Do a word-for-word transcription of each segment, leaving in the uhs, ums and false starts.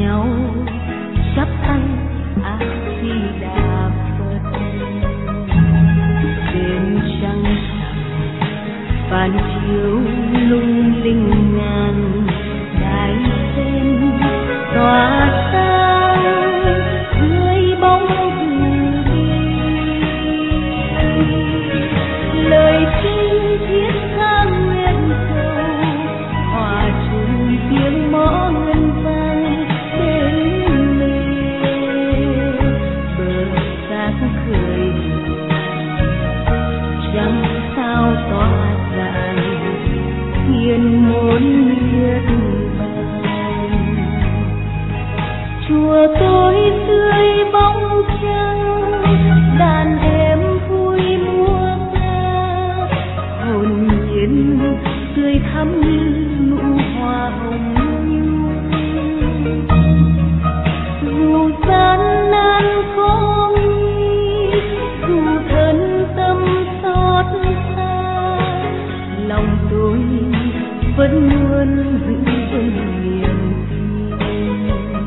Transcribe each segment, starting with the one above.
nhau chắp tay A Di Đà Phật. Đêm trăng phản chiếu lung linh ngàn đại sen tỏa sáng dưới bóng từ bi. Lời kinh thiết tha nguyện cầu hòa chung tiếng mõ ngân vang đến mê bờ sát khơi trăng sao tỏa hiền môn miệt vàng. Chùa tôi dưới bóng trăng đàn em vui múa ca, hồn nhiên tươi thắm như nụ hoa hồng nhung. Dù gian nan khó nghi, dù thân tâm xót xa, lòng tôi vẫn luôn giữ vững niềm tin.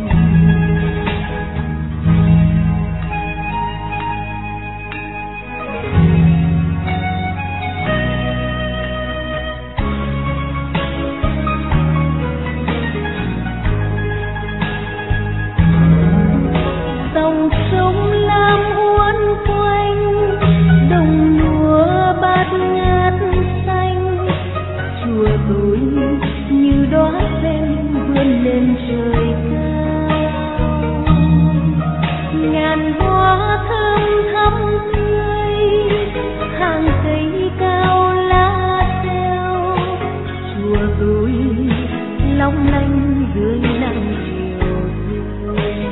Dòng sông lam uốn quanh, đồng lúa bát ngát xanh. Chùa tôi như đóa sen vươn lên trời cao, ngàn hoa thơm thắm tươi, hàng cây cao lá treo. Chùa tôi long lanh dưới nắng chiều dương,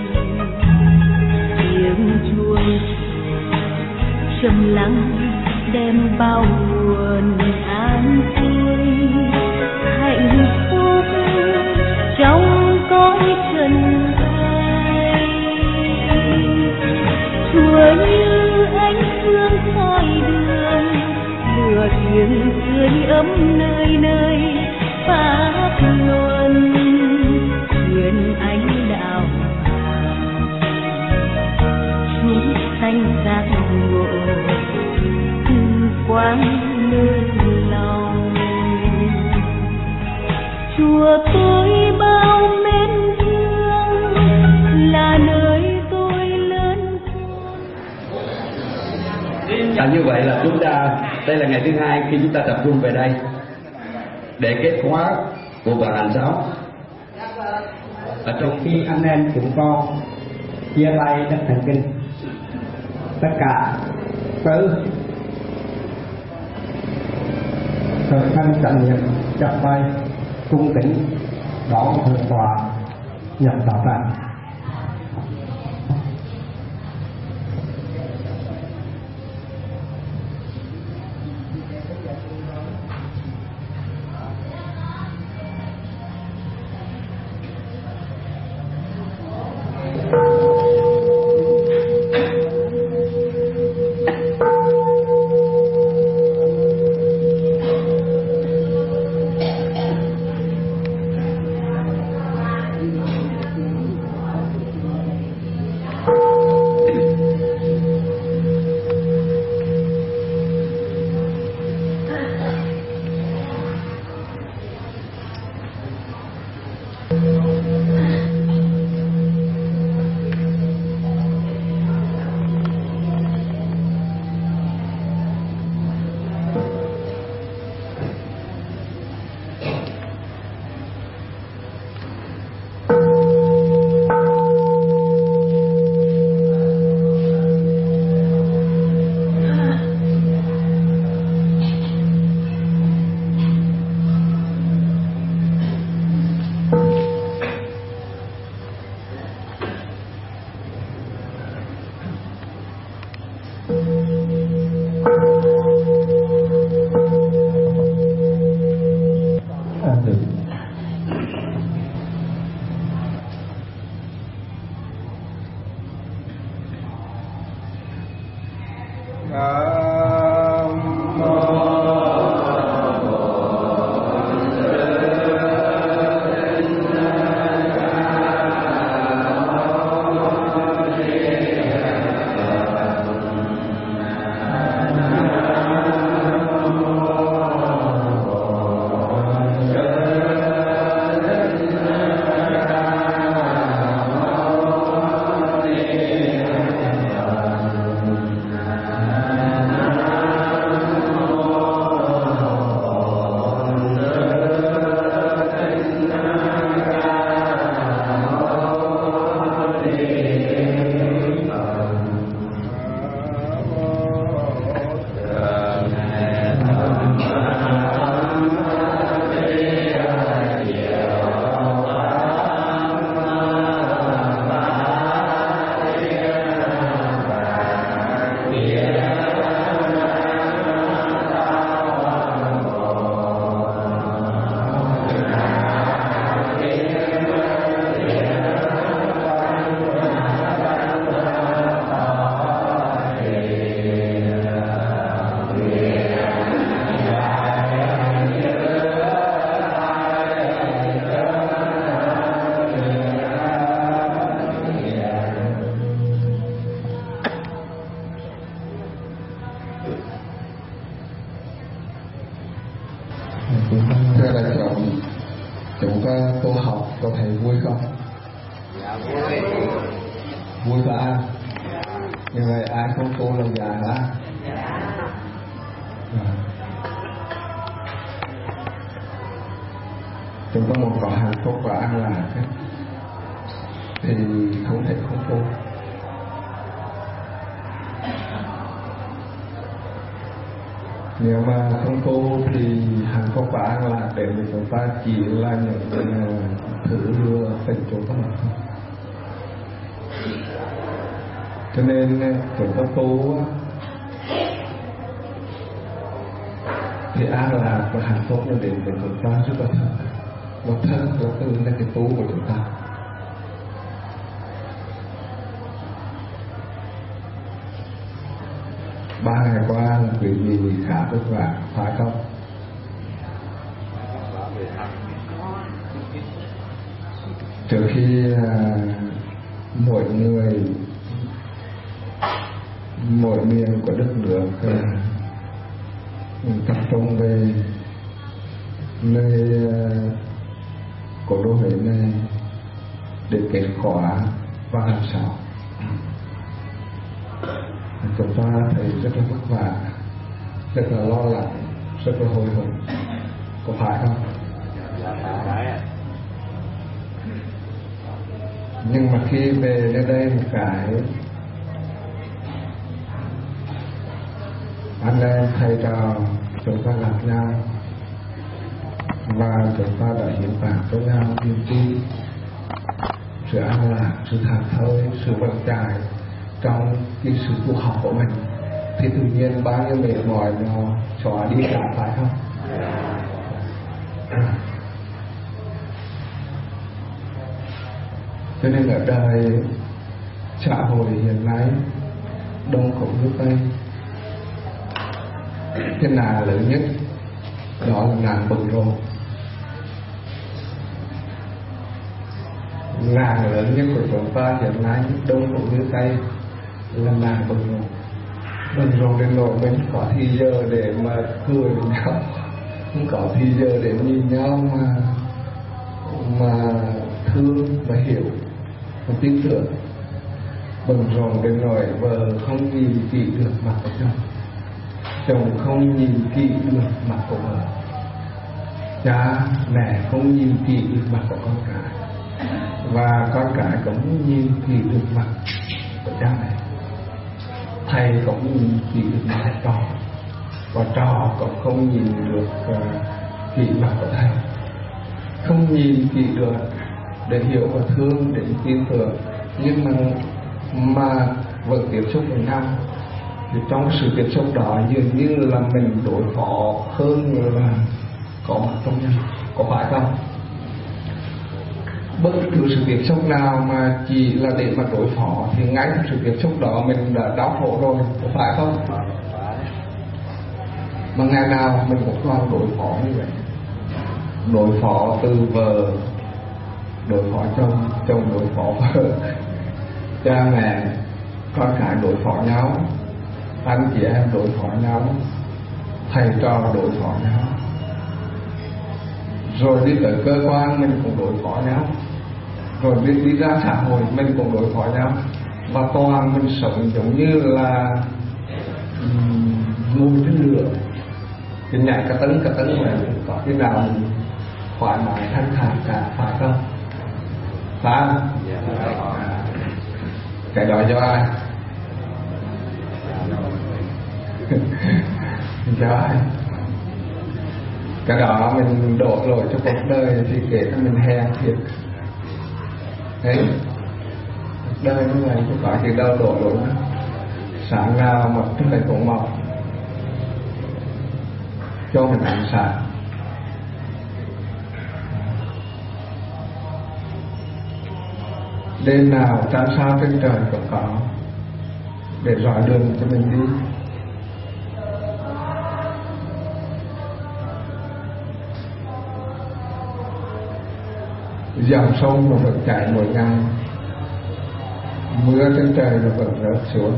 tiếng chuông trầm lắng đem bao buồn an vui. Hạnh phúc trong cõi trần ai, chùa như ánh dương soi đường, lửa thiêng tươi ấm nơi nơi pháp luân. Nguyện ánh đạo chúng sanh giác ngộ từ quang nơi lòng. Chùa tôi bao mến thương là nơi tôi lớn lên. À, như vậy là chúng ta đây là ngày thứ hai khi chúng ta tập trung về đây để kết khóa của tuần hành sáu. Ở trong khi anh em chúng con chia tay đất thần kinh, tất cả cứ thời thân trần nhật chắp tay cung kính đón thượng tọa nhập đạo tràng. ta tu học có thầy vui không? Dạ vui. Vui phải. Như vậy ai không tu lâu dài hả? Dạ. À. Chúng ta muốn có hạnh phúc và an lạc ấy, thì không thể không tu. Nếu mà không tu thì hạnh phúc và an lạc đến với chúng ta chỉ là những thứ lừa tình chúng ta mà thôi. Cho nên chúng ta tu thì an lạc và hạnh phúc nó đến với chúng ta rất là thật, nó thật, nó từ là cái tu của chúng ta. Ba ngày qua là quý vị khá vất vả, phải không? Trước khi uh, mỗi người, mỗi miền của đất nước uh, tập trung về nơi uh, cổ đô Huế này để kết quả vào tháng sáu. Chúng ta thấy rất là vất vả, rất là lo lắng, rất là hồi hộp, có phải không? Dạ phải. Nhưng mà khi về đến đây một cái anh em thầy trò chúng ta gặp nhau và chúng ta đã hiến tặng cho nhau niềm tin, sự an lạc, sự thảnh thơi, sự vững chãi trong cái sự tu học của mình, thì tự nhiên bao nhiêu mệt mỏi nó xóa đi cả, phải không? Cho nên ở đời xã hội hiện nay đông cũng như Tây, cái nạn lớn nhất đó là nạn bận rộn. Nạn lớn nhất của chúng ta hiện nay đông cũng như Tây là nạn bận rộn. Bận rộn đến nỗi mình có thì giờ để mà cười với nhau, không có thì giờ để nhìn nhau mà mà thương và hiểu và tin tưởng. Bận rộn đến nỗi vợ không nhìn kỹ được mặt của chồng, chồng không nhìn kỹ được mặt của vợ, cha mẹ không nhìn kỹ được mặt của con cái, và con cái cũng không nhìn kỹ được mặt của cha mẹ. Thầy cũng nhìn kỹ được mặt của trò, và trò cũng không nhìn được uh, kỹ mặt của thầy. Không nhìn kỹ được để hiểu và thương, để tin tưởng, nhưng mà mà vẫn tiếp xúc với nhau. Thì trong sự tiếp xúc đó dường như là mình đối phó hơn là có mặt trong nhau, có phải không? Bất cứ sự tiếp xúc nào mà chỉ là để mà đối phó thì ngay trong sự tiếp xúc đó mình đã đau khổ rồi, có phải không? Mà ngày nào mình cũng còn đối phó như vậy, đối phó từ vợ, đối phó chồng, chồng đối phó vợ, cha mẹ, con cái đối phó nhau, anh chị em đối phó nhau, thầy trò đối phó nhau, rồi đi tới cơ quan mình cũng đối phó nhau, rồi đi, đi ra xã hội mình cũng đối phó nhau, và toàn mình sống giống như là um, ngồi trên lửa, cái nhảy cả tấn cả tấn mà có cái nào mình thoải mái thanh thản cả, phải không? Phải không? À, cái đó do ai? Do ai? Cái đó mình đổ lỗi cho cuộc đời thì kể cho mình hèn thiệt. Đấy, đời như vậy chứ có gì đâu đổ lỗi nữa. Sáng nào mặt trời cũng mọc cho mình ánh sáng. Đêm nào trăng sao trên trời cũng có để rọi đường cho mình đi. Dòng sông mà vẫn chảy mỗi ngày, mưa trên trời nó vẫn rớt xuống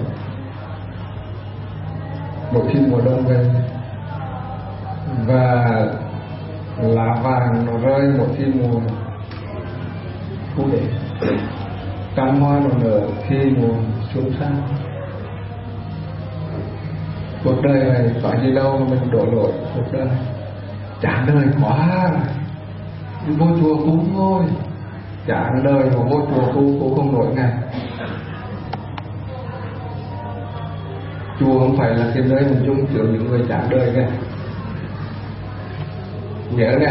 mỗi khi mùa đông về. Và lá vàng nó rơi một khi mùa thu để, cam hoa nó nở khi mùa xuống sang. Cuộc đời này có gì đâu mà mình đổ lỗi cuộc đời, chán đời quá, đi vô chùa cúng thôi, chán đời mà vô chùa cúng cũng không nổi ngày. Chùa không phải là cái nơi mình dung chứa những người chán đời nghe, nhớ nghe.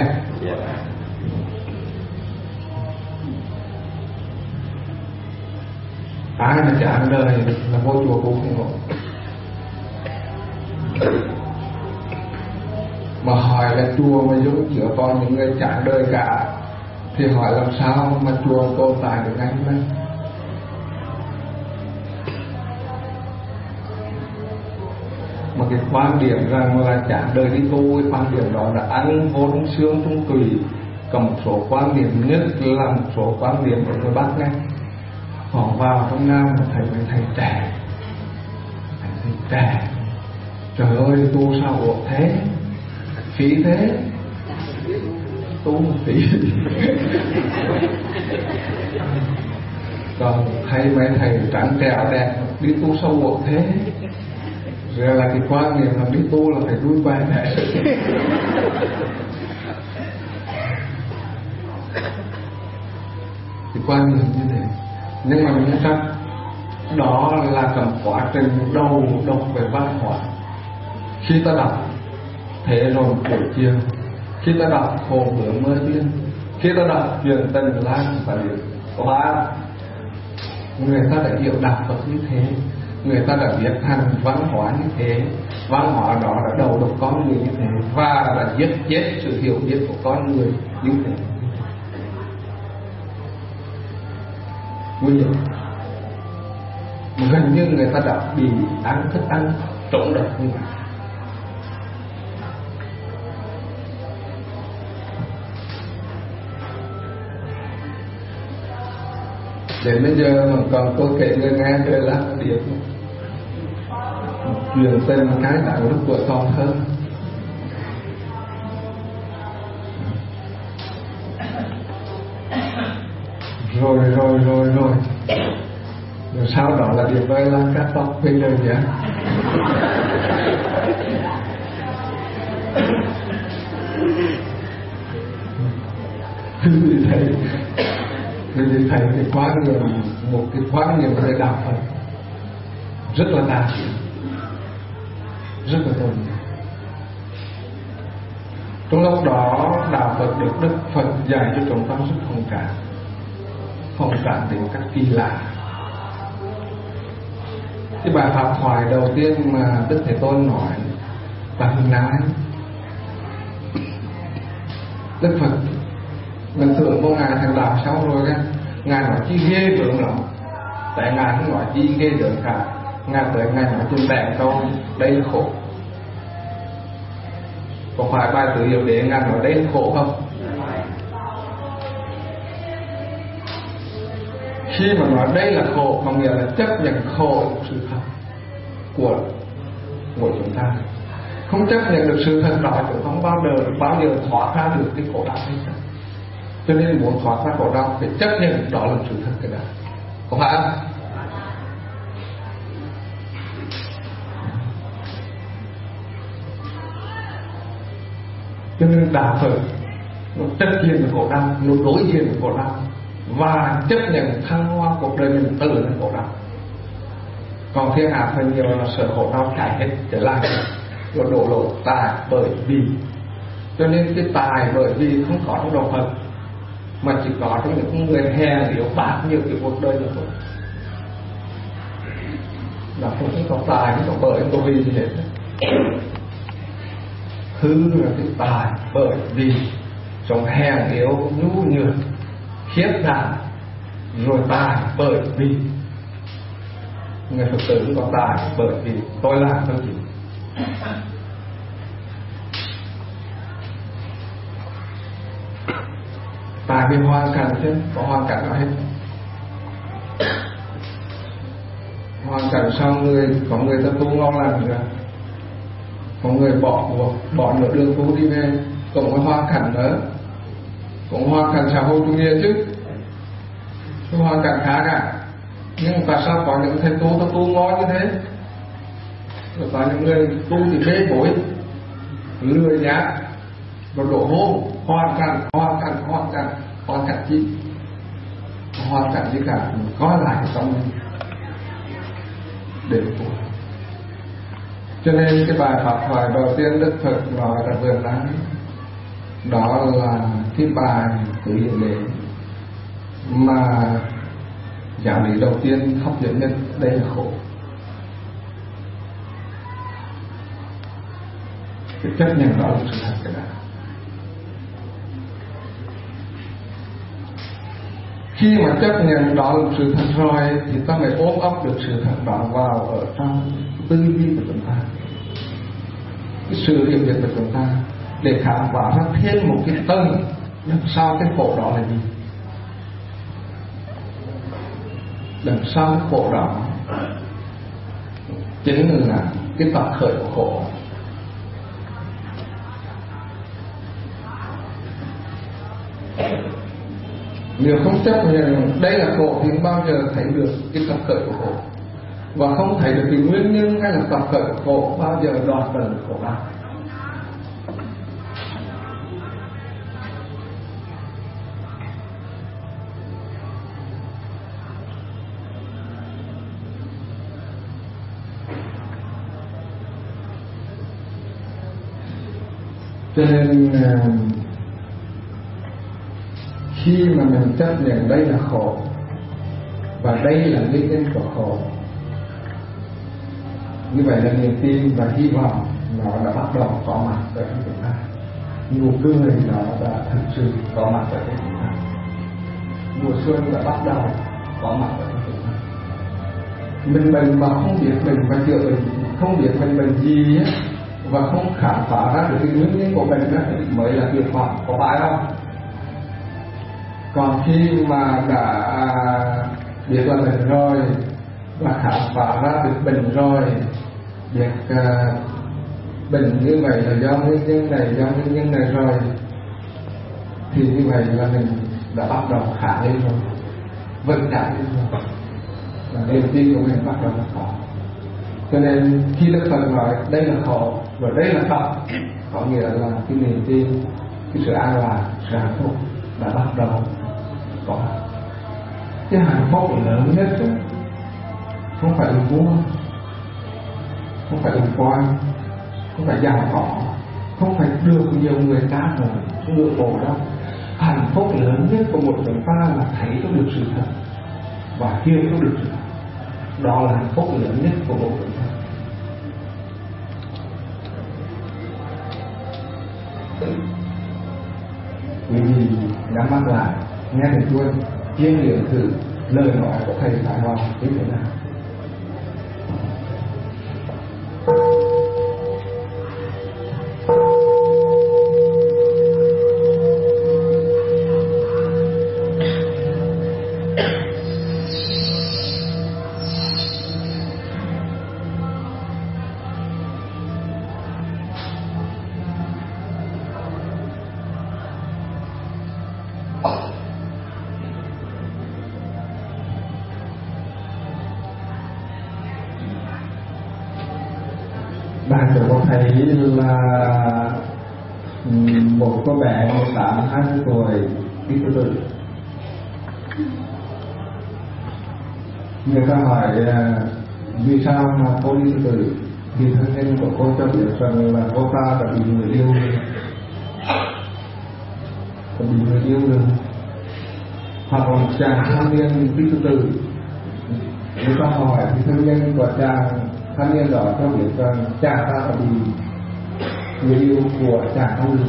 Ai mà chán đời là vô chùa cũng không nổi. Mà hỏi là chùa mà dung chứa còn những người chán đời cả thì hỏi làm sao mà chùa tồn tại được ngày hôm nay. Mà cái quan điểm rằng là chán đời đi tu, cái quan điểm đó là ăn vô trong xương trong tủy. Còn một số quan điểm nhất là một số quan điểm của người Bắc này, họ vào trong Nam mà thầy mấy thầy trẻ, thầy thầy trẻ, trời ơi tu sao ổn thế, phí thế, tu phí. Còn thấy mấy thầy trắng trẻo đẹp đi tu sâu ổn thế. Rồi là cái quan niệm là đi tu là phải đuôi quay này. Cái quan niệm như thế. Nhưng mà mình chắc đó là cầm quá trình đầu đọc về văn hóa. Khi ta đọc thế rồi buổi chiều, khi ta đọc Hồ Bướm Mơ Tiên, khi ta đọc Chuyện Tình Lang và Liễu Hoa, người ta đã hiểu đạo Phật như thế, người ta đã biết thành văn hóa như thế, văn hóa đó đã đầu độc con người như thế, và đã giết chết sự hiểu biết của con người như thế. Nguy hiểm. Gần như người ta đã bị ăn thức ăn trộn độc như vậy. Đến bây giờ mà còn tôi kể người nghe đời là điệp chuyện tình cái đạo lúc tuổi còn hơn. Rồi rồi rồi rồi rồi sau đó là điệp ơi là cắt tóc bây giờ nhé. Thì thầy thì thầy cái quan niệm, một cái quan niệm về đạo Phật rất là đa chiều, rất là tôn trọng. Trong lúc đó đạo Phật được Đức Phật dạy cho chúng ta rất thông cảm, thông cảm đến các kỳ lạ. Cái bài pháp thoại đầu tiên mà Đức Thế Tôn nói là hình ái. Đức Phật mình tưởng có Ngài thành đạo sao rồi á, Ngài nói chi ghê gớm lắm, tại Ngài không nói chi ghê gớm cả. Ngài tới Ngài nói chừng bẹn câu đây là khổ. Có phải bài tự hiệu đế Ngài nói đây là khổ không? Khi mà nói đây là khổ có nghĩa là chấp nhận khổ là sự thật của của chúng ta. Không chấp nhận được sự thật đó chúng không bao giờ bao giờ thoát ra được cái khổ đau hay sao? Cho nên muốn thoát ra khổ đau phải chấp nhận đó là sự thật cái đó. Có phải không? Cho nên đạo Phật nó tất nhiên là khổ đau, nó đối diện với khổ đau và chấp nhận thăng hoa cuộc đời mình từ là khổ đau. Còn thiên hạ phần nhiều là sợ khổ đau chạy hết trở lại rồi đổ lỗi tài bởi vì. Cho nên cái tài bởi vì không có trong đạo Phật, mà chỉ có trong những người hèn yếu bạc nhiều cái cuộc đời là thôi. Đạo Phật không có tài, không có bởi, không có vì gì hết. Hư là cái tài bởi vì trong hèn yếu nhu nhược khiết đảm, rồi tài bởi vì. Người Phật tử có tài bởi vì tôi làm thôi gì. Tài vì hoàn cảnh chứ, có hoàn cảnh nào hết. Hoàn cảnh sau người, có người ta tu ngon lành rồi, có người bỏ bỏ nửa đường tu đi về, cũng có hoàn cảnh nữa, cũng hoàn cảnh xã hội chủ nghĩa chứ, cái hoàn cảnh khác à. Nhưng tại sao có những thầy tu ta tu ngon như thế, rồi có những người tu thì bê bối, lừa nhát, rồi đổ hôn, hoàn cảnh, hoàn cảnh, hoàn cảnh, hoàn cảnh gì, hoàn cảnh gì cả, có lại trong mình để tu. Cho nên cái bài pháp thoại đầu tiên Đức Phật nói là vừa nãy, đó là cái bài tự hiện lễ mà giáo lý đầu tiên hấp dẫn nhất, đây là khổ. Cái chấp nhận đó là sự thật cái đó. Khi mà chấp nhận đó là sự thật rồi thì ta mới ôm ấp được sự thật đó vào ở trong tư duy của chúng ta, cái sự hiểu biết của chúng ta, để khám phá ra thêm một cái tầng đằng sau cái khổ đó là gì, đằng sau cái khổ đó chính là cái tập khởi của khổ. Nếu không chấp nhận đây là khổ thì không bao giờ thấy được cái tập khởi của khổ, và không thấy được cái nguyên nhân hay là tập khởi của khổ, bao giờ đoạt được khổ đó. Cho nên khi mà mình chấp nhận đây là khổ và đây là nguyên nhân của khổ, như vậy là niềm tin và hy vọng nó đã bắt đầu có mặt ở trong chúng ta, nụ cười nó đã thực sự có mặt ở trong chúng ta, mùa xuân đã bắt đầu có mặt ở trong chúng ta. Mình bệnh mà không biết mình và chữa bệnh, không biết mình bệnh gì ấy, và không khám phá ra được cái nguyên nhân của bệnh đó mới là tuyệt vọng, có phải không? Còn khi mà đã biết là bệnh rồi và khám phá ra được bệnh rồi, biết uh, bệnh như vậy là do nguyên nhân này, do nguyên nhân này rồi, thì như vậy là mình đã bắt đầu khả lên rồi, vững chãi lên rồi, và niềm tin của mình bắt đầu là có. Cho nên khi Đức Phật nói đây là khổ và đây là tập, có nghĩa là cái niềm tin, cái sự an lạc, sự hạnh phúc đã bắt đầu có. Cái hạnh phúc lớn nhất đó, không phải là vua, không phải là quan, không phải giàu có, không phải được nhiều người ta rồi, không được khổ đâu. Hạnh phúc lớn nhất của một chúng ta là thấy có được sự thật và hiểu có được sự thật. Đó là hạnh phúc lớn nhất của một chúng ta. Quý vị nhắm mắt lại, nghe thầy chuông chiêm nghiệm thử lời nói của thầy Thái Hoàng như thế nào. Bạn có thấy là một cô bé mười tám hai mươi tuổi đi tự tử. Người ta hỏi vì sao mà cô đi tự tử, thì thân nhân của cô cho biết rằng là cô ta đã bị người yêu đã bị người yêu rồi, hoặc là chàng thanh niên đi tự tử. Người ta hỏi thì thân nhân của chàng thanh niên đó cho biết rằng chàng ta đã bị người yêu của chàng ta lừa.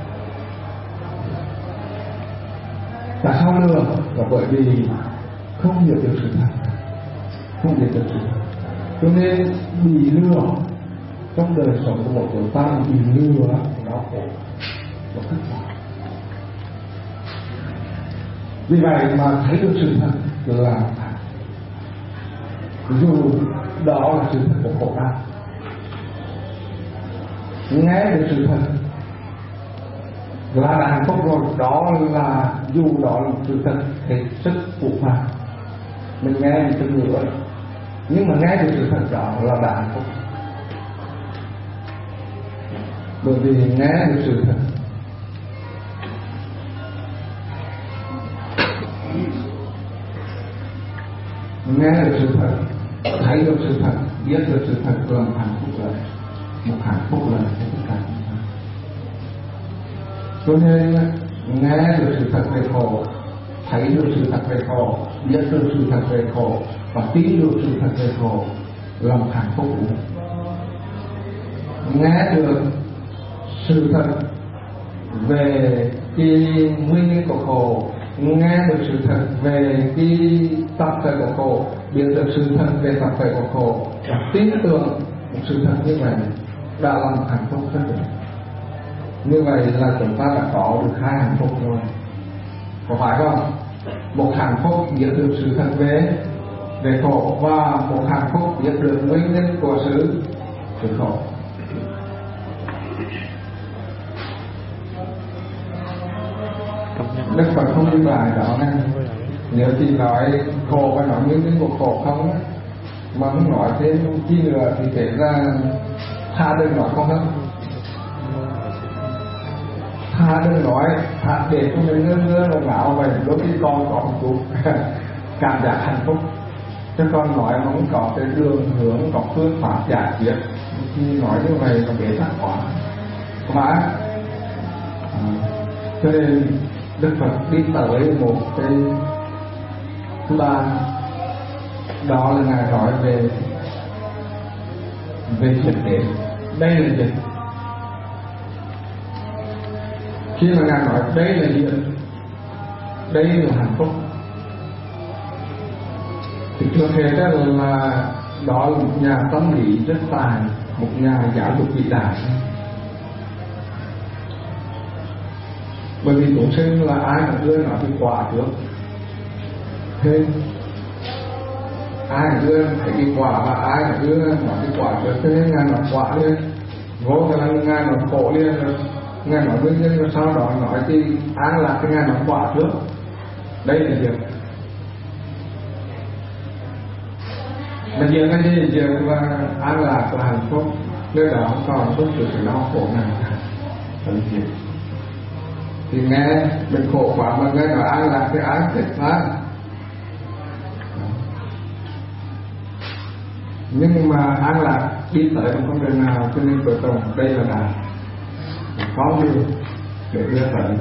Tại sao lừa? Là bởi vì không hiểu được sự thật, không hiểu được sự thật. Cho nên bị lừa trong đời sống của một chúng ta, bị lừa nó khổ, nó thất vọng. Vì vậy mà thấy được sự thật là dù đó là sự thật của khổ đau, nghe được sự thật là là hạnh phúc rồi. Đó là dù đó là sự thật hết sức phù phàng, mình nghe một chút nữa nhưng mà nghe được sự thật đó là đã hạnh phúc, bởi vì nghe được sự thật. Nghe được sự thật, thấy được sự thật, biết được sự thật là một hạnh phúc lớn, một hạnh phúc lớn cho tất cả chúng ta. Cho nên nghe được sự thật về khổ, thấy được sự thật về khổ, biết được sự thật về khổ và tin được sự thật về khổ là một hạnh phúc lớn. Nghe được sự thật về cái nguyên nhân của khổ, nghe được sự thật về cái tập thể của khổ, biết được sự thật về tập thể của khổ và tin tưởng một sự thật như vậy đã là một hạnh phúc rất lớn. Như vậy là chúng ta đã có được hai hạnh phúc rồi, có phải không? Một hạnh phúc biết được sự thật về về khổ và một hạnh phúc biết được nguyên nhân của sự sự khổ. Đức Phật không như bài đó nè, nếu chỉ nói khổ và nói nguyên nhân của khổ không mà không nói thêm chi nữa thì kể ra tha đừng nói không hết, tha đừng nói, tha để cho mình ngơ ngơ là ngạo vậy, đôi khi con có một chút cảm giác hạnh phúc, chứ con nói mà không có cái đường hướng, có phương pháp giải quyết khi nói như vậy là bế tắc quá, mà cho nên Đức Phật đi tới một cái thứ ba, đó là Ngài nói về về chuyện đến. Đây là gì? Khi mà Ngài nói đây là gì? Đây là hạnh phúc, thì chưa thể là đó là một nhà tâm lý rất tài, một nhà giáo dục vĩ đại. Bởi vì chúng sinh là ai cũng đưa nó đi quả trước, thế ai cũng đưa phải đi quả và ai cũng đưa nó đi quả trước, thế nên Ngài nói quả lên, vô khả năng Ngài nói khổ lên, Ngài nói nguyên nhân rồi sau đó nói thì an lạc cái Ngài nói quả trước. Đây là việc mà việc cái gì? Việc là an lạc và hạnh phúc, nơi đó không còn bất cứ sự đau khổ nào cả. Thành việc thì nghe mình khổ quá mà nghe nói an lạc thì ai thích lắm, nhưng mà an lạc đi tới không con đường nào, cho nên cuối cùng đây là đà có đường để đưa tới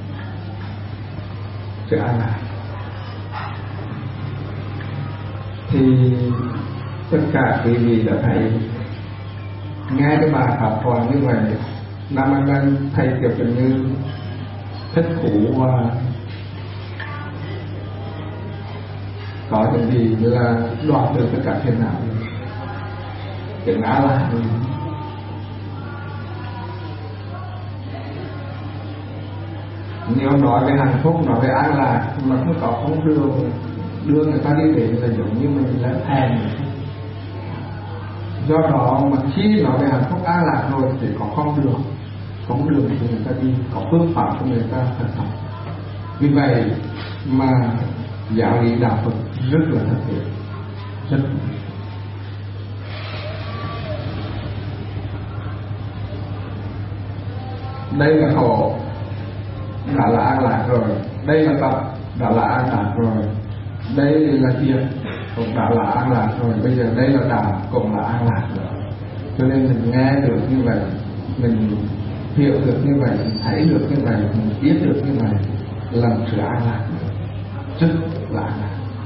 sự an lạc. Thì tất cả quý vị đã thấy nghe cái bài pháp thoại như vậy, Nam An Đăng thầy kiểu như thích thú và có những gì là đoạt được tất cả thiên nào cái ngã là nếu nói về hạnh phúc, nói về an lạc mà không có không đường đưa người ta đi đến là giống như mình là thèm. Do đó mà khi nói về hạnh phúc an lạc rồi thì có con đường, có đường cho người ta đi, có phương pháp cho người ta thực tập. Vì vậy mà giáo lý đạo Phật rất là thực hiện, rất đây là khổ đã là an lạc rồi, đây là tập đã là an lạc rồi, đây là thiện cũng đã là an lạc rồi, bây giờ đây là đạo cũng là an lạc rồi. Cho nên mình nghe được như vậy, mình hiểu được như vậy, mình thấy được như vậy, mình biết được như vậy là một sự an lạc, rất là an lạc.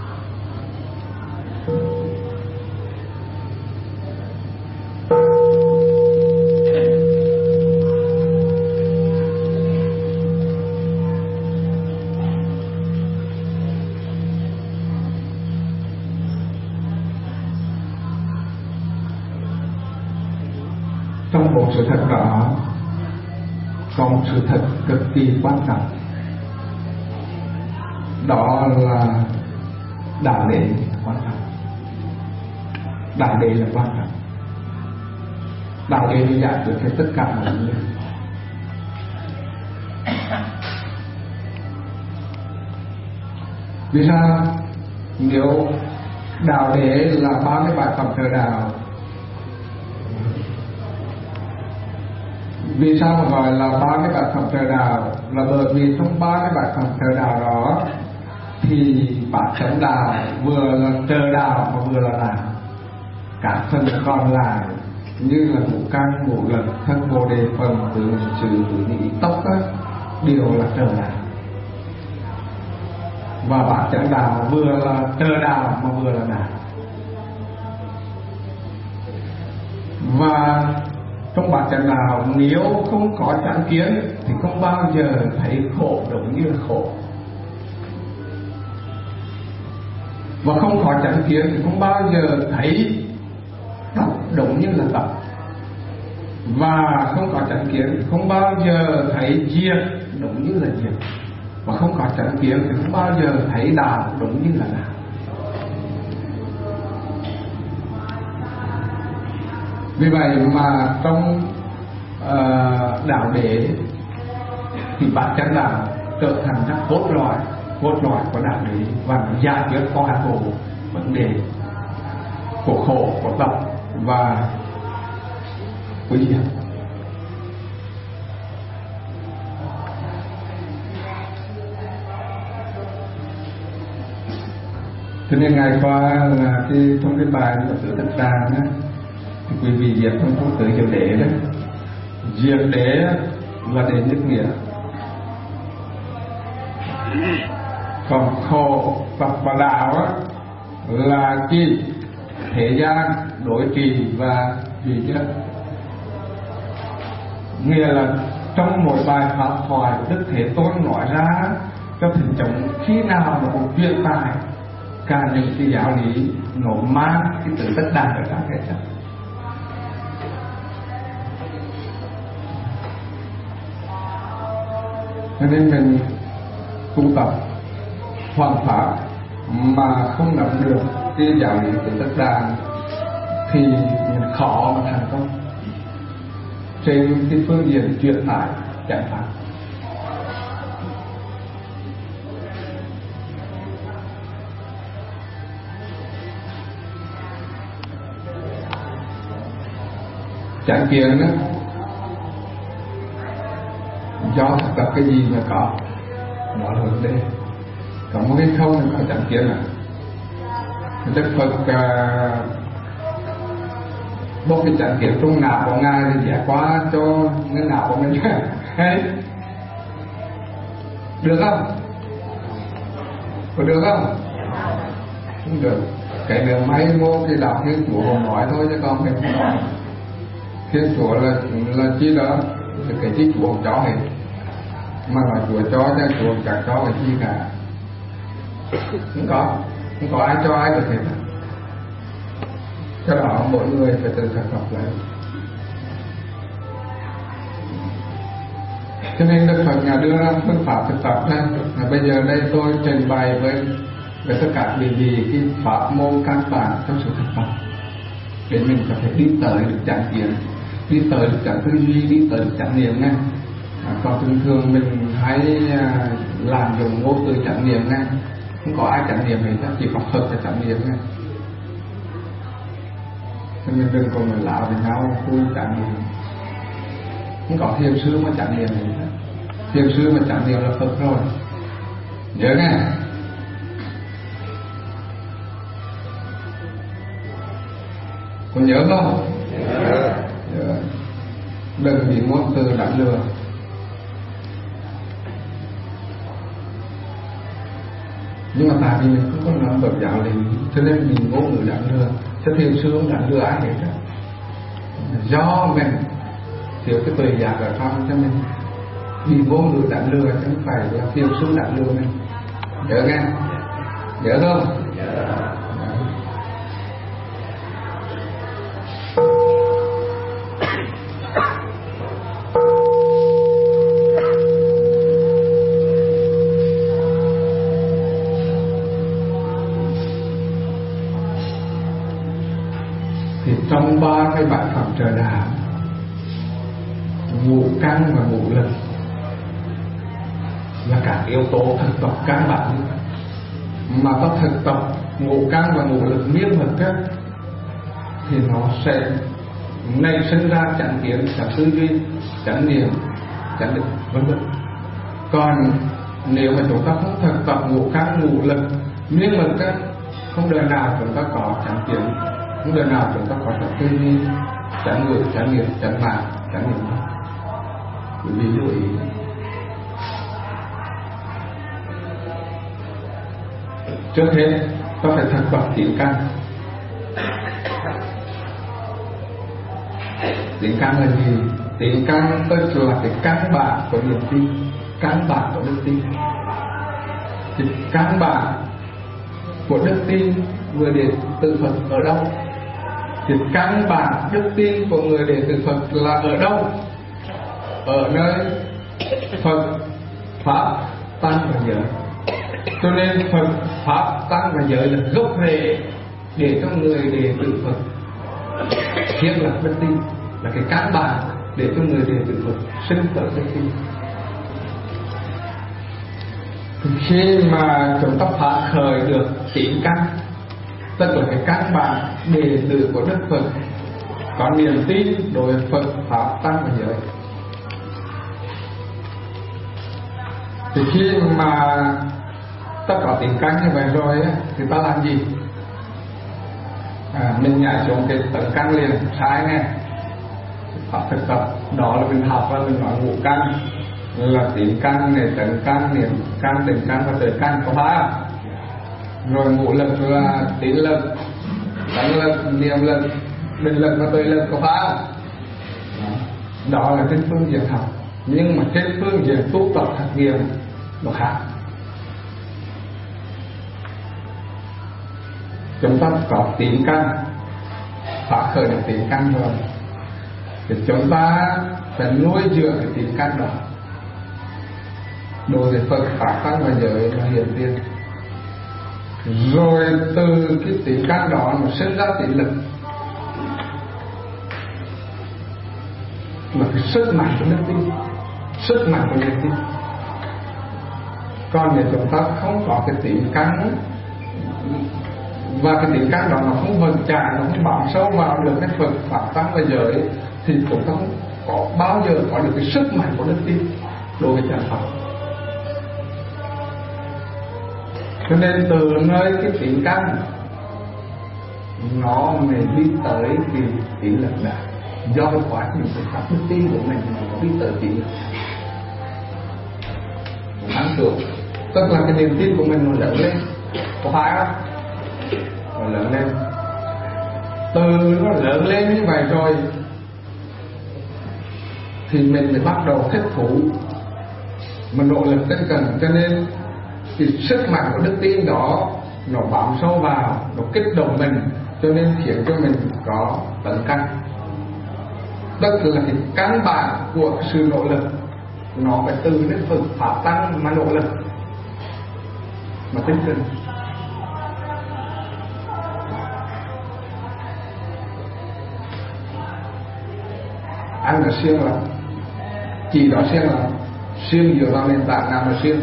Trong một sự thật đó có một sự thật cực kỳ quan trọng, đó là đạo lý quan trọng. Đạo lý là quan trọng, đạo lý giải quyết cho tất cả mọi người. Vì sao? Nếu đạo đế là ba mươi bảy phẩm trời đạo, vì sao mà gọi là ba mươi bảy phẩm trời đạo? Là bởi vì trong ba mươi bảy phẩm trời đạo đó thì bát chánh đạo vừa là trời đạo mà vừa là đạo. Các phần còn lại như là ngũ căn, ngũ lực, thân bồ đề phần, tướng sự, tướng nghĩ, tốc đó, đều là trời đạo. Và bát chánh đạo vừa là trời đạo mà vừa là đạo. Và trong bát chánh đạo nếu không có chánh kiến thì không bao giờ thấy khổ đúng như là khổ. Và không có chánh kiến thì không bao giờ thấy độc đúng như là độc. Và không có chánh kiến thì không bao giờ thấy diệt đúng như là diệt. Và không có chánh kiến thì không bao giờ thấy đạo đúng như là đạo. Vì vậy mà trong uh, đạo đế thì bát chánh đạo trở thành các cốt lõi cốt lõi của đạo đế và giải quyết toàn bộ vấn đề của khổ, của tập và quý diệt. Cho nên ngày qua là cái trong cái bài của Tử Thực Đàn á, thì quý vị viết trong phong tử diệu đế đấy, diệt đế là đế nhất nghĩa, còn khổ tập và đạo á là chi thế gian đối trì và duy nhất. Nghĩa là trong mỗi bài pháp thoại của Đức Thế Tôn nói ra cho thỉnh chúng khi nào mà cũng truyền tải cả những cái giáo lý nó mang cái tự tất đạt ở trong hệ thống. Cho nên mình tu tập hoàn pháp mà không nắm được cái giáo lý tự tất đạt thì mình khó mà thành công trên cái phương diện truyền tải giải pháp. Chánh kiến đó do tất cả cái gì mà có nó là vấn đề. Có một cái không thì có chánh kiến à. Đức Phật uh, bốc cái chánh kiến trong não của Ngài thì giải qua cho cái não của mình. Được không? Có được không? Không được. Cái đường máy vô cái đạo Thiên Chúa còn nói thôi chứ còn mình không nói. Thiên Chúa là là chi đó, cái chi Chúa không cho hết, mà nói Chúa cho chứ Chúa chẳng cho cái chi cả. Không có, không có ai cho ai được hết. Cho đó mỗi người phải tự thực tập lại. Cho nên Đức Phật nhà đưa ra phương pháp thực tập này. Bây giờ đây tôi trình bày với với tất cả vì gì cái pháp môn căn bản trong sự thực tập để mình có thể đi tới được chánh kiến, đi tới được chánh tư duy, đi tới được chánh niệm ngay. À, còn thường thường mình hay làm dùng ngôn từ chánh niệm ngay, không có ai chánh niệm hết, chỉ có Phật là chánh niệm ngay. Cho nên đừng còn người lạ với nhau vui chánh niệm, không có thiền sư mà chánh niệm hết. Thiền sư mà chánh niệm là Phật rồi, nhớ nghe. Còn nhớ không? Nhớ. Nhớ. Đừng bị ngôn từ đánh lừa. Nhưng mà tại vì mình không có nắm được giáo lý cho nên bị ngôn từ đánh lừa. Chứ thiền sư không đánh lừa ai hết. Do mình thiếu cái tuệ giác ở trong cho mình bị ngôn từ đánh lừa, chứ không phải là thiền sư đánh lừa mình. Nhớ nghe? Nhớ không? Nhớ. Trong ba cái bản phẩm trời đạo, ngũ căn và ngũ lực là các yếu tố thực tập căn bản. mà ta thực tập ngũ căn và ngũ lực miên mật á, thì nó sẽ nảy sinh ra chánh kiến, chánh tư duy, chánh niệm, chánh định, vân vân. Còn nếu mà chúng ta không thực tập ngũ căn ngũ lực miên mật á, không đời nào chúng ta có chánh kiến, không đời nào chúng ta có chánh tư duy, chánh ngữ, chánh niệm, chánh mạng, chánh niệm. Ví dụ ý trước hết ta phải thực tập tịnh căn. Tịnh căn là gì? Tịnh căn tức là cái căn bản của niềm tin, căn bản của đức tin. Cái căn bản của đức tin người đệ tử Phật ở đâu? Cái căn bản đức tin của người đệ tử Phật là ở đâu? Ở nơi Phật, Pháp, Tăng và giới. Cho nên Phật, Pháp, Tăng và giới là gốc rễ để cho người đệ tử Phật thiết lập đức tin, là cái căn bản để cho người đệ tử Phật sinh khởi đức tin. Khi mà chúng ta phát khởi được tịnh căn, tức là cái căn bản đệ tử của Đức Phật có niềm tin đối với Phật, Pháp, Tăng và giới, thì khi mà ta có tịnh căn như vậy rồi thì ta làm gì? À, mình nhảy xuống cái tầng căn liền, sai nghe. Học thực tập đó là mình học và mình nói ngũ căn là tịnh căn này, tầng căn, niệm căn, định căn và tuệ căn, có phải không? Rồi ngũ lực là tín lực, tấn lực, niệm lực, định lực và tuệ lực, có phải không? Đó là trên phương diện học, nhưng mà trên phương diện tu tập thực nghiệm nó khác. Chúng ta có tịnh căn, phát khởi được tịnh căn rồi thì chúng ta phải nuôi dưỡng cái tịnh căn đó. Đối với Phật, Pháp, Tăng và giới là hiển tiền. Rồi từ cái tịnh căn đó nó sinh ra tịnh lực, là cái sức mạnh của đức tin, sức mạnh của niềm tin. Còn nếu chúng ta không có cái tịnh căn và cái tịnh căn đó nó không vần chải, nó không bám sâu vào được cái Phật, Pháp, Tăng và giới, thì chúng ta không có bao giờ có được cái sức mạnh của đức tin đối với chánh pháp. Cho nên từ nơi cái tịnh căn nó mới đi tới cái tịnh lực đại, do cái quá trình thực tập đức tin của mình mà nó đi tới tịnh lực. Ấn tượng, tức là cái niềm tin của mình nó lớn lên, có phải không? Nó lớn lên, từ nó lớn lên như vậy rồi thì mình mới bắt đầu thích thú mà nỗ lực tinh cần. Cho nên thì sức mạnh của đức tin đó nó bám sâu vào, nó kích động mình, cho nên khiến cho mình có tấn căn. Tức là cái căn bản của cái sự nỗ lực nó phải từ đến Phật, Pháp, Tăng mà nỗ lực mà tinh cần. Anh là siêng lắm, chỉ đó siêng lắm, siêng dựa vào nền tảng nào mà siêng?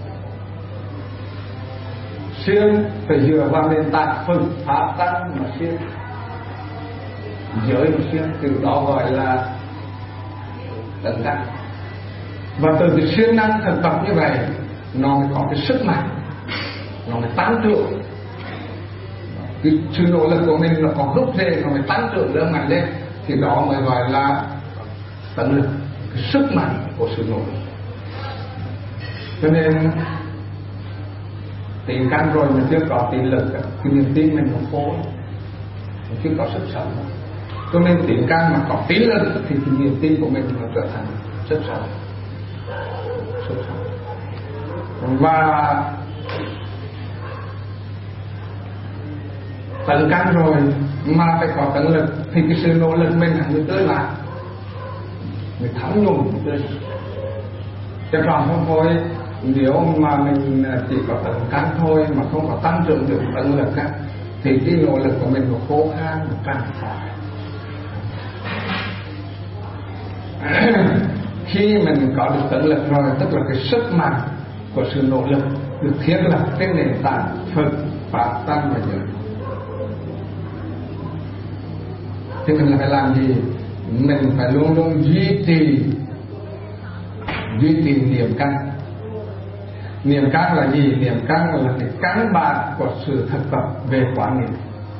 Siêng phải dựa vào nền tảng Phật, Pháp, Tăng mà siêng. Giới mà siêng, từ đó gọi là tấn căn. Và từ cái siêng năng thực tập như vậy, nó mới có cái sức mạnh, nó mới tăng trưởng. Cái sự nỗ lực của mình nó có gốc rễ, nó mới tăng trưởng lớn mạnh lên, thì đó mới gọi là tấn lực, cái sức mạnh của sự nỗ lực. Cho nên tịnh căn rồi mình chưa có tịnh lực, thì niềm tin mình nó khô, mình chưa có sức sống. Cho nên tịnh căn mà có tịnh lực thì cái niềm tin của mình nó trở thành sức sống, sức sống. Và tấn căn rồi mà phải có tấn lực thì cái sự nỗ lực mình hẳn mới tươi lại, mới thấm nhuần tươi. Chứ còn không thôi, nếu mà mình chỉ có tấn căn thôi mà không có tăng trưởng được tấn lực á, thì cái nỗ lực của mình nó khô khan, nó càng khó. Khi mình có được tấn lực rồi, tức là cái sức mạnh của sự nỗ lực được thiết lập trên nền tảng Phật Pháp Tăng và Giới. Thì mình phải làm gì? Mình phải luôn luôn duy trì duy trì niệm căn. Niệm căn là gì? Niệm căn là cái căn bản của sự thực tập về quán niệm,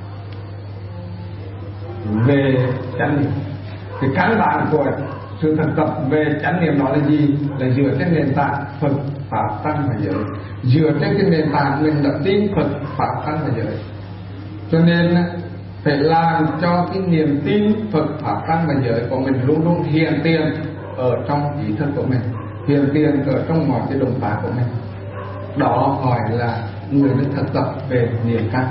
về chánh niệm. Cái căn bản của sự thực tập về chánh niệm đó là gì? Là dựa trên nền tảng Phật Pháp Tăng và Giới. Dựa trên cái nền tảng mình đã tin Phật Pháp Tăng và Giới, cho nên phải làm cho cái niềm tin Phật Pháp Tăng và Giới của mình luôn luôn hiện tiền ở trong ý thức của mình, hiện tiền ở trong mọi cái động tác của mình. Đó gọi là người được thực tập về niệm căn.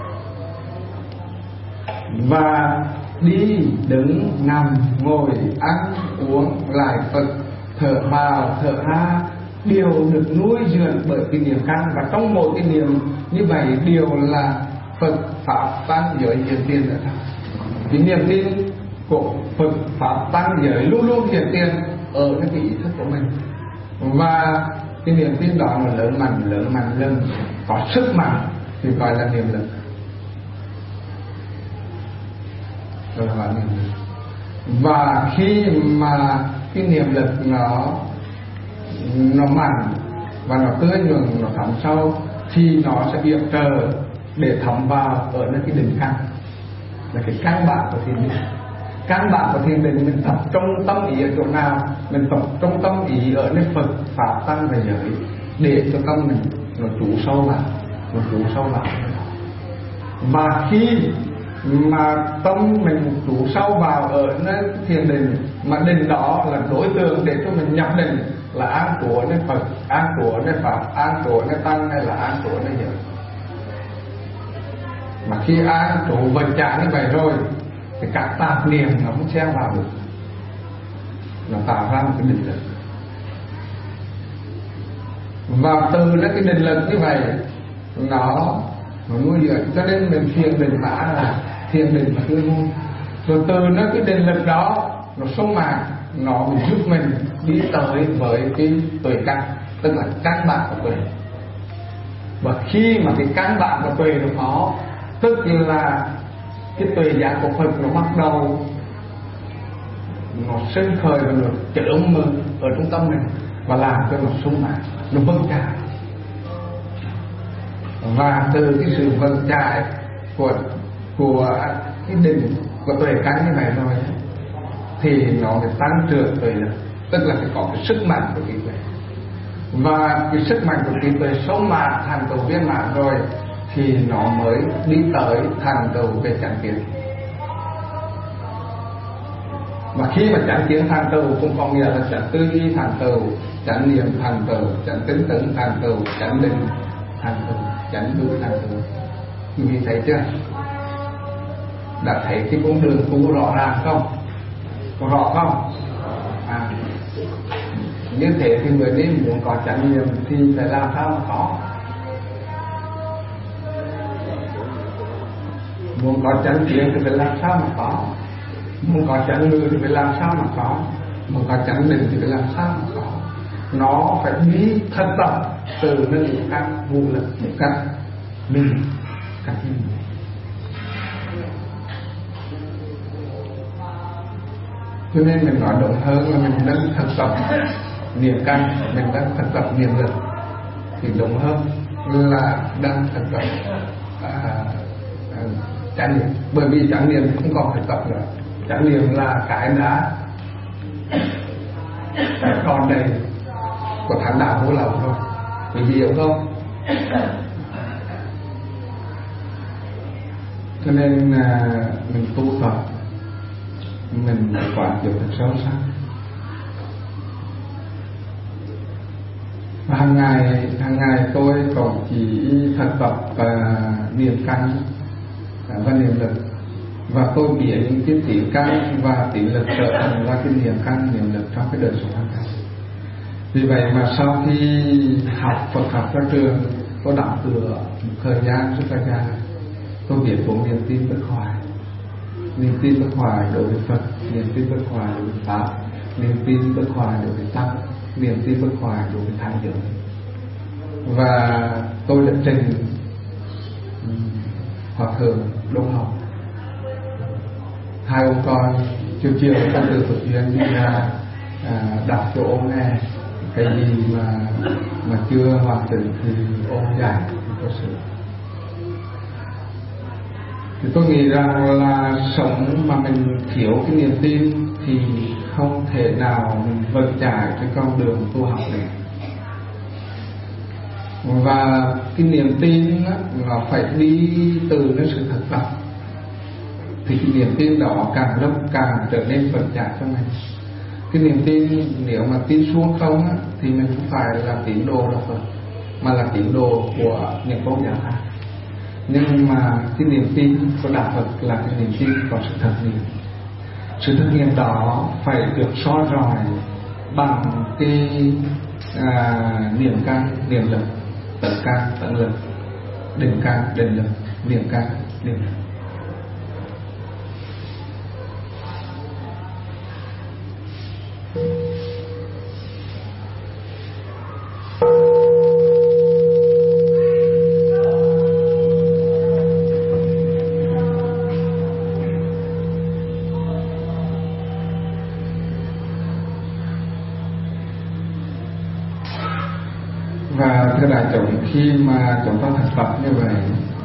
Và đi đứng nằm ngồi ăn uống lại Phật, thở vào thở ra đều được nuôi dưỡng bởi cái niệm căn. Và trong một cái niệm như vậy đều là Phật Pháp Tăng Giới hiện tiền ở trong cái niềm tin của Phật Pháp Tăng Giới luôn luôn hiện tiền ở cái ý thức của mình. Và cái niềm tin đó là lớn mạnh lớn mạnh lớn có sức mạnh thì gọi là niệm lực. Rồi gọi là niệm lực. Và khi mà cái niệm lực nó nó mạnh và nó tươi nhuận, nó thấm sâu thì nó sẽ yểm trợ để thấm vào ở nơi cái đỉnh căn, là cái căn bản của thiền định. Căn bản của thiền định mình tập trung tâm ý ở chỗ nào? Mình tập trung tâm ý ở nơi Phật Pháp Tăng và Giới để cho tâm mình nó trú sâu vào, nó trú sâu vào. Và khi mà tâm mình trú sâu vào ở nơi thiền định, mà định đó là đối tượng để cho mình nhập định, là an của nơi Phật, an của nơi Pháp, an của nơi Tăng hay là an của nơi Giới. Mà khi an trụ vững chãi như vậy rồi thì các tạp niệm nó không xen vào được, nó tạo ra một cái định lực. Và từ cái định lực như vậy nó nó nuôi dưỡng, cho nên mình thiền định mã là thiền định mà tươi vui. Rồi từ nó cái định lực đó nó sống mạng, nó giúp mình đi tới với cái tuệ căn, tức là căn bản của tuệ. Và khi mà cái căn bản của tuệ nó có, tức là cái tuệ giác của Phật nó bắt đầu nó sinh khởi và nó chở mừng ở trong tâm mình và làm cho nó sung mãn, nó vững chãi. Và từ cái sự vững chãi của của cái định của tuệ căn như vậy rồi thì nó phải tăng trưởng tuệ lực, tức là phải có cái sức mạnh của trí tuệ. Và cái sức mạnh của trí tuệ sống mãn thành tựu viên mãn rồi thì nó mới đi tới thành tựu về chánh kiến. Và khi mà chánh kiến thành tựu cũng có nghĩa là chánh tư duy thành tựu, chánh niệm thành tựu, chánh tính tấn thành tựu, chánh định thành tựu, chánh tư thành tựu. Quý vị thấy chưa? Đã thấy cái con đường tu rõ ràng không? Có rõ không? À, như thế thì người đi muốn có chánh niệm thì phải làm sao mà có? Muốn có chánh kiến thì phải làm sao mà có? Muốn có chánh ngữ thì phải làm sao mà có? Muốn có chánh định thì phải làm sao mà có? Nó phải đi thực tập từ nơi những căn vụ lực, những căn mình, căn mình. Cho nên mình nói đúng hơn là mình đang thực tập niệm căn, mình đang thực tập niệm lực thì đúng hơn là đang thực tập à, à, chánh niệm. Bởi vì chánh niệm thì không còn thực tập nữa. Chánh niệm là cái đã còn đầy của thánh đạo vô lậu thôi. Vì hiểu không? Cho nên à, mình tu tập, mình quản hiểu thật sâu sắc. Và hàng ngày hàng ngày tôi còn chỉ thực tập uh, niệm căn uh, và niệm lực, và tôi biến những cái tỷ căn và tỷ lực trở thành ra cái niệm căn niệm lực trong cái đời sống hàng ngày. Vì vậy mà sau khi học Phật học ra trường, tôi đọc cửa một thời gian rất là dài, tôi biết bốn niềm tin bất hoại. Niềm tin bất hoại đối với Phật, niềm tin bất hoại đối với Pháp, niềm tin bất hoại đối với Tăng, niềm tin bất hoại đối với Thánh Giới. và tôi đã trình Hòa thượng Đỗ Học. Hai ông con chiều chiều con từ Phật duyên đi ra à, đặt cho ông nghe cái gì mà mà chưa hoàn chỉnh thì ông giải có sự. Thì tôi nghĩ rằng là sống mà mình thiếu cái niềm tin thì không thể nào mình vượt trải trên con đường tu học này. Và cái niềm tin đó, nó phải đi từ cái sự thực tập, thì cái niềm tin đó càng lúc càng trở nên vững chãi cho mình. Cái niềm tin nếu mà tin xuống không á, thì mình không phải là tín đồ đâu Phật, mà là tín đồ của những tôn giáo khác. Nhưng mà cái niềm tin của đạo Phật là cái niềm tin có sự thật nghiệm. Sự thật nghiệm đó phải được soi rọi bằng cái à, niệm can, niệm lực, tận can, tận lực, định can, định lực, niệm can, niệm lực. Và thưa đại chúng, khi mà chúng ta thực tập như vậy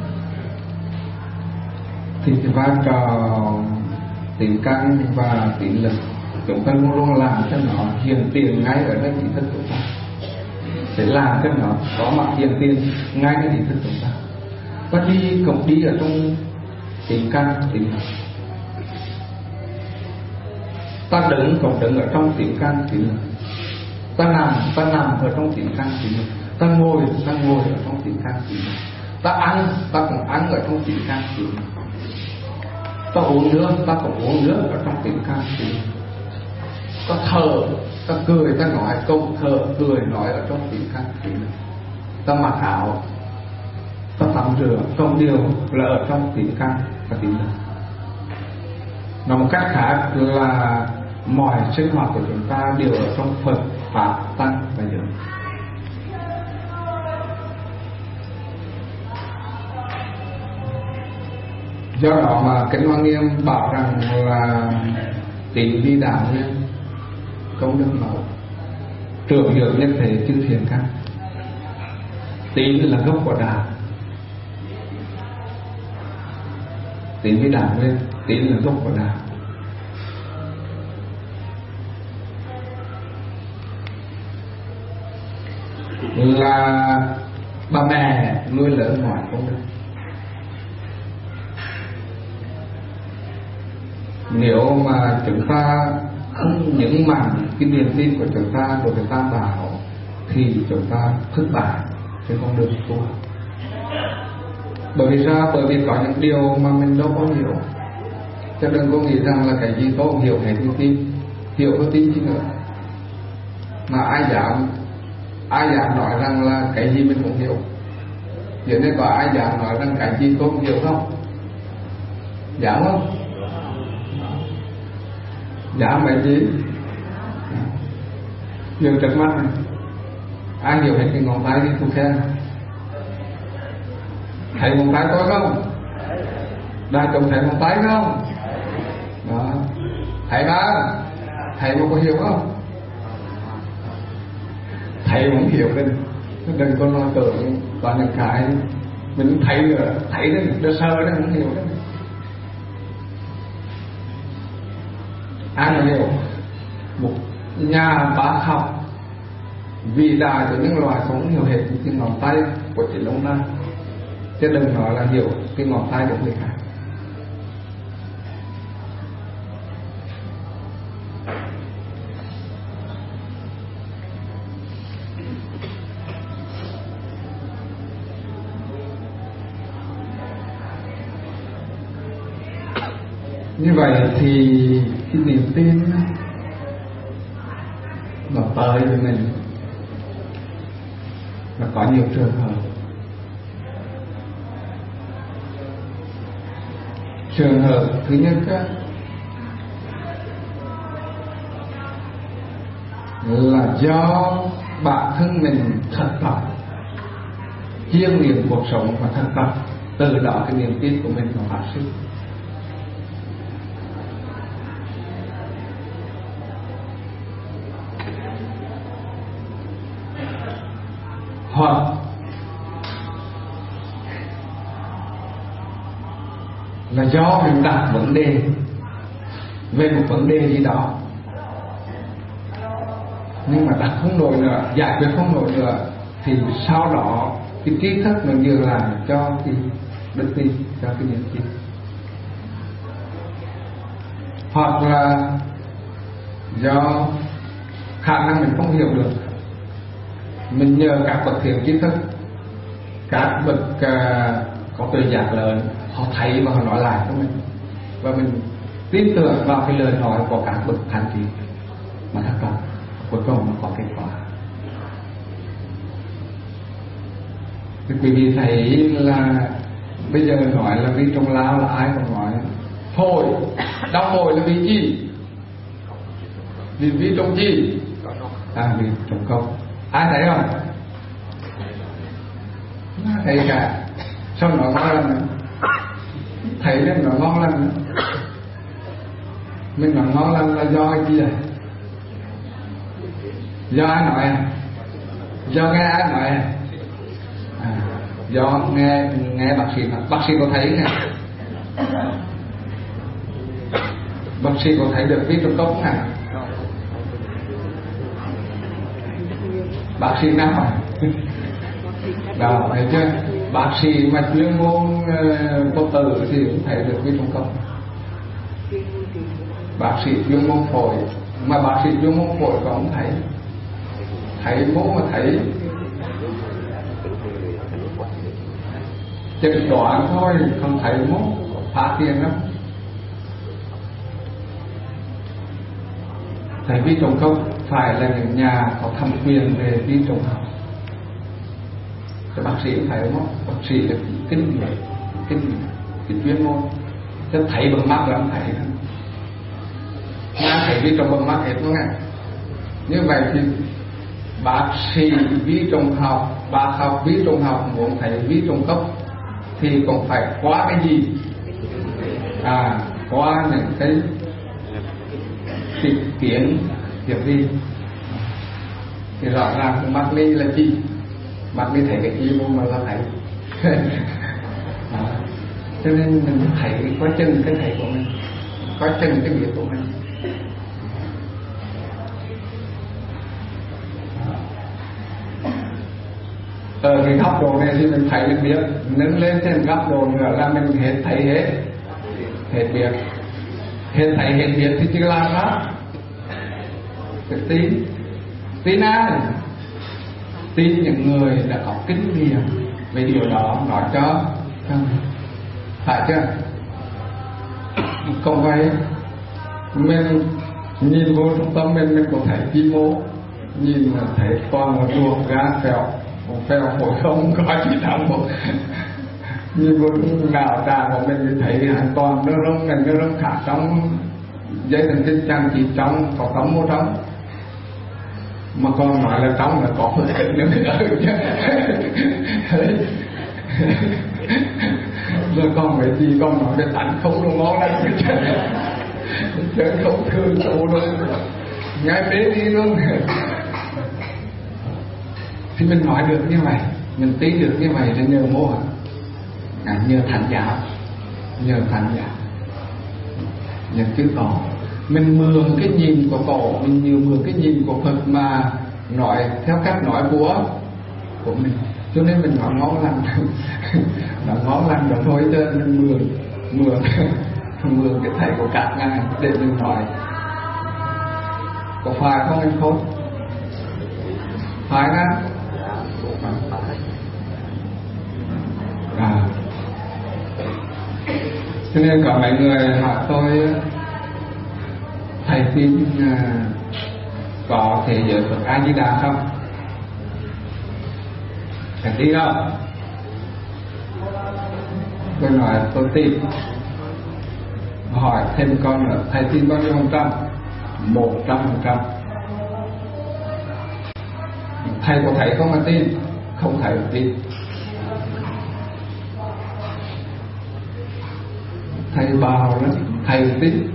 thì cái vai trò tín căn và tín lực chúng ta luôn luôn làm cho nó hiện tiền ngay ở nơi ý thức chúng ta, để làm cho nó có mặt hiện tiền ngay ở ý thức chúng ta. Và đi cũng đi ở trong tín căn tín lực. Ta đứng cũng đứng ở trong tín căn tín lực. Ta nằm ta nằm ở trong tín căn tín lực. Ta ngồi ta ngồi ở trong tín căn tín lực. Ta ăn ta cũng ăn ở trong tín căn tín lực. Ta uống nước ta cũng uống nước ở trong tín căn tín lực. Ta thở ta cười ta nói câu thở cười nói ở trong tín căn tín lực. Ta mặc áo ta tắm rửa không điều là ở trong tín căn và tín lực. Nói một cách khác là mọi sinh hoạt của chúng ta đều ở trong Phật, Pháp, Tăng và giới. Do đó mà Kinh Hoa Nghiêm bảo rằng là tín vi đạo nguyên, công đức mẫu, trưởng hiệu nhất thể chư thiền căn. Tín là gốc của đạo. Tín vi đạo nguyên, tín là gốc của đạo. Là bà mẹ nuôi lớn mọi công đức. Nếu mà chúng ta không những mạnh cái niềm tin của chúng ta đối với Tam Bảo thì chúng ta thất bại trên con đường tu. Bởi vì sao? Bởi vì có những điều mà mình đâu có hiểu. Cho đừng có nghĩ rằng là cái gì tôi cũng hiểu hết thì tin. Hiểu có tin chứ nữa. Mà ai dám ai dám nói rằng là cái gì mình cũng hiểu? Hiện nay có ai dám nói rằng cái gì tôi cũng hiểu không? Dám không? Dám mấy gì? Nhưng trước mắt này, ai hiểu hết cái ngón tay đi tôi khen. Thấy ngón tay tôi không? Đại chúng thấy ngón tay không? Đó. Thấy không? Thấy mà có hiểu không? Thầy không hiểu nên đừng có lo tưởng có những cái mình thấy nữa, thấy đấy, nó sơ đấy, không hiểu đấy. Ai mà hiểu một nhà bác học vĩ đại của những loài không hiểu hết cái ngón tay của chị Long Đan, chứ đừng nói là hiểu cái ngón tay của người khác. Như vậy thì cái niềm tin nó tới với mình là có nhiều trường hợp. Trường hợp thứ nhất á, là do bản thân mình thật tập chiêm nghiệm cuộc sống và thân tâm, từ đó cái niềm tin của mình nó phát sinh. Hoặc là do mình đặt vấn đề về một vấn đề gì đó nhưng mà đặt không nổi nữa, giải quyết không nổi nữa, thì sau đó cái trí thức nó nhường lại cho cái đức tin, cho cái niềm tin. Hoặc là do khả năng mình không hiểu được, mình nhờ các bậc thiện trí thức, các bậc uh, có tuệ giác lớn, họ thấy và họ nói lại cho mình, và mình tin tưởng vào cái lời nói của các bậc thánh trí, mà thật lòng cuối cùng nó có kết quả. Thì quý vị thấy là bây giờ nói là vi trong lao là ai còn nói phổi, đau phổi là vì gì? Vì vi trong gì? À, vì trong công. Ai thấy không? Thấy cả. Sao nó ngon lắm? Thấy nên nó ngon lắm. Mình nói ngon lắm là do cái gì vậy? Do ai nói à? Do nghe ai nói à? À, do nghe nghe bác sĩ nói. Bác sĩ có thấy nghe? Bác sĩ có thấy được vi trong cốc không à? Bác sĩ nào hỏi? Đó, thấy chưa? Bác sĩ mà chuyên môn uh, có tử thì cũng thấy được vi trong cốc. Bác sĩ chuyên môn phổi mà bác sĩ chuyên môn phổi còn không thấy. Thấy mốt mà thấy chừng đoạn thôi, không thấy mốt phá tiền lắm. Thầy vi trùng công phải là những nhà có thẩm quyền về vi trùng học. Thì bác sĩ cũng thấy đúng không? Bác sĩ là kinh nghiệm, kinh nghiệm, cái chuyên môn. Chứ thấy bằng mắt là không thấy nữa. Mà thấy vi trùng bằng mắt hết đúng không? Như vậy thì bác sĩ vi trùng học, bác học vi trùng học muốn thấy vi trùng cốc thì cũng phải qua cái gì? À, qua những cái thực tiễn việc gì? Thì rõ ràng mắt đi là chi? Mắt đi thấy cái gì mà là thấy. Cho nên mình thấy quá chừng cái thấy của mình, quá chừng cái việc của mình. Ở cái góc độ này thì mình thấy được biết, nâng lên trên góc độ nữa là mình hết thấy hết, hết biết, hết thấy hết biết thì chưa làm đó. Phải tin, tin ai? Tin những người đã có kinh nghiệm về điều đó nói cho, phải chưa? Không phải mình nhìn vô trong tâm mình mình có thấy chi mô, nhìn là thấy toàn là ruột gà phèo, phèo phổi không có gì đâu một. Nhìn vô nào trà của mình thì thấy hoàn toàn nó rung này nó rung khả trong dây thần kinh trang chỉ trong có tấm mô trong. Mà con nói là trong là có hơi nữa rồi con phải gì con nói cái tánh không đúng ngon lắm chứ không thương tụ luôn ngay bế đi luôn. Thì mình nói được như vậy, mình tí được như vậy là nhờ mô à, nhờ thánh giáo, nhờ thánh giáo, nhờ chữ tổ. Mình mượn cái nhìn của tổ, mình nhiều mượn cái nhìn của Phật mà nói theo cách nói của của mình, cho nên mình nói ngon lành nói ngon lành rồi thôi, cho nên mình mượn mượn mượn cái thầy của các ngài để mình nói. Có phải không anh Khôn? Phải không? À, cho nên có mấy người hỏi tôi, thầy tin uh, có thể giới Phật A Di Đà không? Thầy tin không? Tôi nói tôi tin. Hỏi thêm con nữa, thầy tin bao nhiêu phần trăm? Một trăm phần trăm. Thầy có thấy không mà tin? Không thấy tin. thầy bảo đó, thầy tin.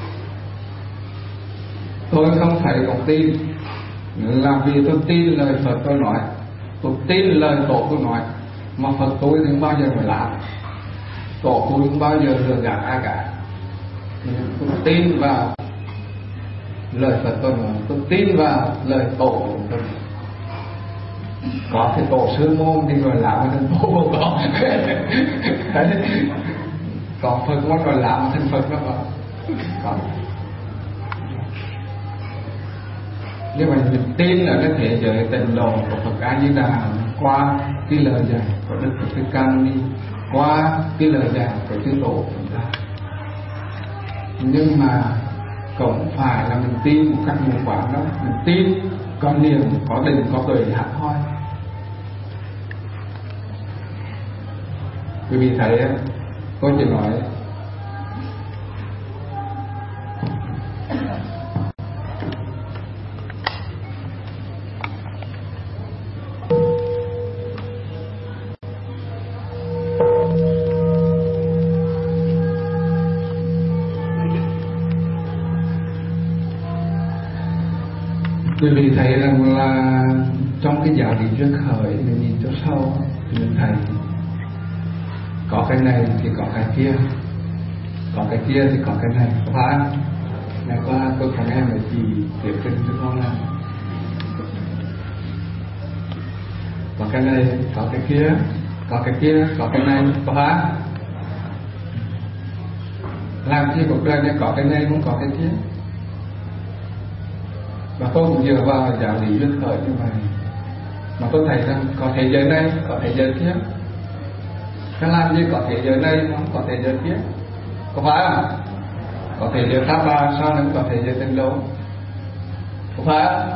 Tôi không phải có tin là vì tôi tin lời Phật tôi nói, tôi tin lời tổ tôi nói, mà Phật tôi đừng bao giờ phải làm, tổ tôi không bao giờ lừa gạt ai cả. Tôi tin vào lời Phật tôi nói, tôi tin vào lời tổ của tôi. Có thì tổ sư môn thì rồi làm thành tổ không có. Có Phật môn rồi làm thành Phật đó có. Có. Nhưng mà mình tin là cái thế giới tịnh độ của Phật A Di Đà qua cái lời dạy của Đức Phật Thích Ca Mâu Ni, qua cái lời dạy của chư tổ chúng ta. Nhưng mà cũng phải là mình tin một cách mù quáng đó, mình tin có niềm, có định, có tuệ hẳn thôi. Quý vị thấy tôi chỉ nói quý vị thấy rằng là trong cái giáo lý duyên khởi mình nhìn cho sâu thì mình thấy có cái này thì có cái kia, có cái kia thì có cái này. Có phải không? Ngày qua tôi có nghe một chị tiểu kinh cho con là có cái này, có cái kia, có cái kia, có cái này. Có phải không? Làm chi cuộc đời này có cái này cũng có cái kia. Và tôi cũng dựa vào giáo lý duyên khởi như vậy mà tôi thấy rằng có thế giới này, có thế giới kia. Cái làm gì có thế giới này, không có thế giới kia. Có phải không? Có thế giới Pháp Ba, sao nó có thế giới Tịnh Độ? Có phải không?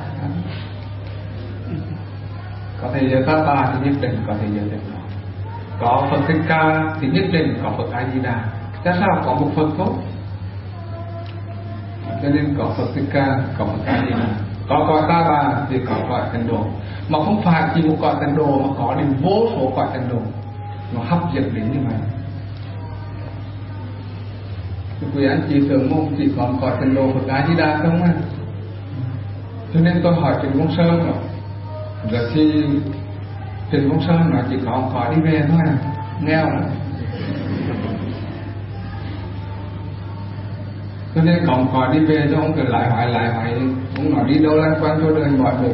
Có thế giới Pháp Ba thì nhất định có thế giới Tịnh Độ. Có Phật Thích Ca thì nhất định có Phật A Di Đà. Tại sao có một Phật thôi? Cho nên có Phật Thích Ca, có Phật A Di Đà. Có cõi Ta Bà thì có cõi Tịnh Độ. Mà không phải chỉ một cõi Tịnh Độ mà có đến vô số cõi Tịnh Độ. Nó hấp dẫn đến như vậy. Quý anh chị tưởng mong chỉ còn cõi Tịnh Độ Phật A Di Đà không à? Cho nên tôi hỏi Trịnh Công Sơn rồi. Rồi khi Trịnh Công Sơn nói chỉ có cõi đi về thôi à, nghèo lắm. Cho nên còn cõi đi về cho ông cứ lại hoài lại hoài, ông nói đi đâu lăn quanh cho đời mọi việc.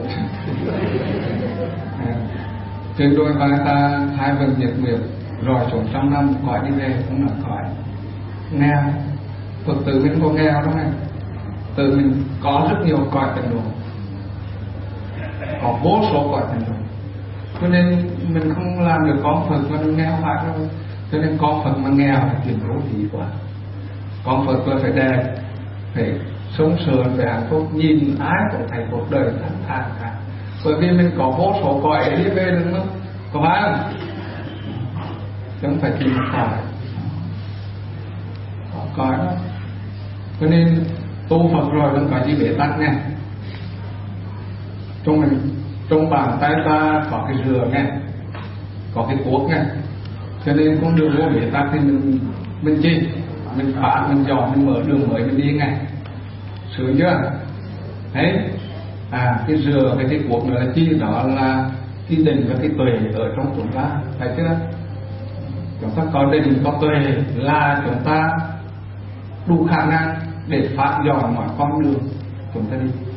Trên đôi vai ta hai vần nhiệt nguyệt rồi xuống trăm năm cõi đi về cũng là cõi nghèo. Phật tử mình có nghèo đâu này, tự mình có rất nhiều cõi Tịnh Độ, có vô số cõi Tịnh Độ. Cho nên mình không làm được con Phật mà mình nghèo phải đâu. Cho nên con Phật mà nghèo là chuyện đố gì quá. Con Phật là phải đẹp, phải sống sướng, phải hạnh phúc, nhìn ai cũng thấy cuộc đời thanh thản cả. Bởi vì mình có vô số cõi để đi về được nữa. Có phải không? Chứ không phải chỉ một cõi. Có cõi đó. Cho nên tu Phật rồi đừng có gì bế tắc nha. Trong mình, trong bàn tay ta có cái rửa nha, có cái cuốc nha. Cho nên con đường vô bế tắc thì mình mình chi? Mình phá, mình dọn, mình mở đường mới mình đi ngay. Sướng chưa? Đấy. À, cái rửa, cái cái cuốc nữa là chi? Đó là cái định và cái tuệ ở trong chúng ta. Phải chưa? Chúng ta có định, có tuệ là chúng ta đủ khả năng để phát dọn mọi con đường chúng ta đi.